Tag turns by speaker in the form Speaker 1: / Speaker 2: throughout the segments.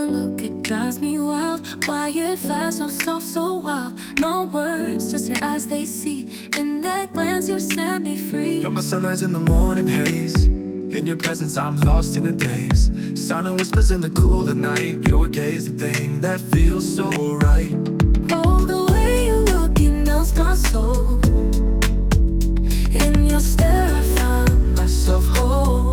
Speaker 1: look, it drives me wild. Quiet, fast, so soft, so wild. No words, just your eyes they see. In that glance you set me free.
Speaker 2: You're my sunrise in the morning haze. In your presence I'm lost in the days. Silent whispers in the cool of night. Your gaze, the thing that feels so right.
Speaker 1: Oh, the way you look, it melts my soul. In your stare I found myself whole.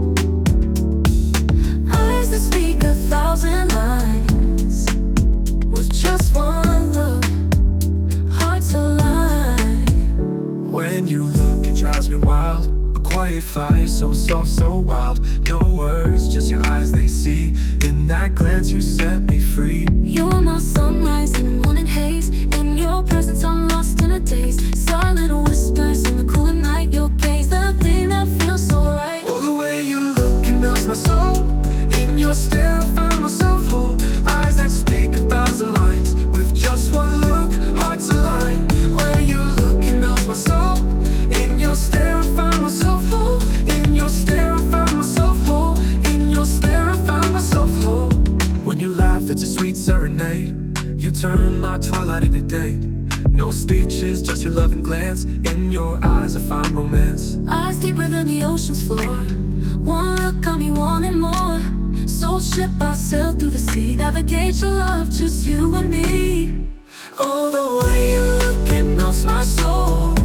Speaker 1: Eyes that speak 1,000 lines. With just one look, hearts align.
Speaker 2: When you look, it drives me wild. A quiet fire, so soft, so wild. No words, just your eyes they see. In that glance you set me free.
Speaker 1: You're my sunrise in the morning haze. In your presence I'm lost in a daze. Silent whispers in the cool of night. Your gaze, the thing that feels so right.
Speaker 2: Oh, the way you look, it melts my soul. In your stare I find myself whole. Eyes that speak 1,000 lines. With just one look, hearts align. When you look, it melts my soul. In your stare I find myself whole. In your stare I find myself whole. In your stare I find myself whole. When you laugh, it's a sweet serenade. You turn my twilight into day. No speeches, just your loving glance. In your eyes I find romance.
Speaker 1: Eyes deeper than the ocean's floor. One look got me wanting more. Soul ship I sail through the sea. Navigate your love, just you and me.
Speaker 2: Oh, the way you look, it melts my soul.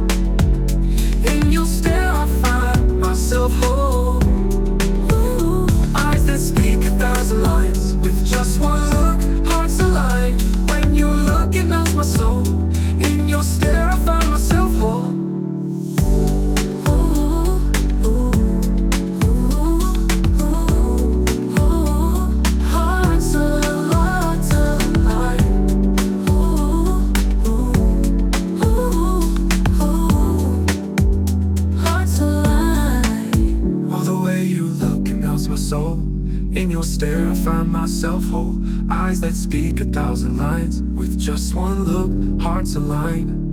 Speaker 2: In your stare I find myself whole.
Speaker 1: Ooh.
Speaker 2: Eyes that speak 1,000 lines. With just one look, hearts align. When you look, it melts my soul. In your stare I find myself whole. Soul. In your stare I find myself whole. Eyes that speak 1,000 lines. With just one look, hearts align.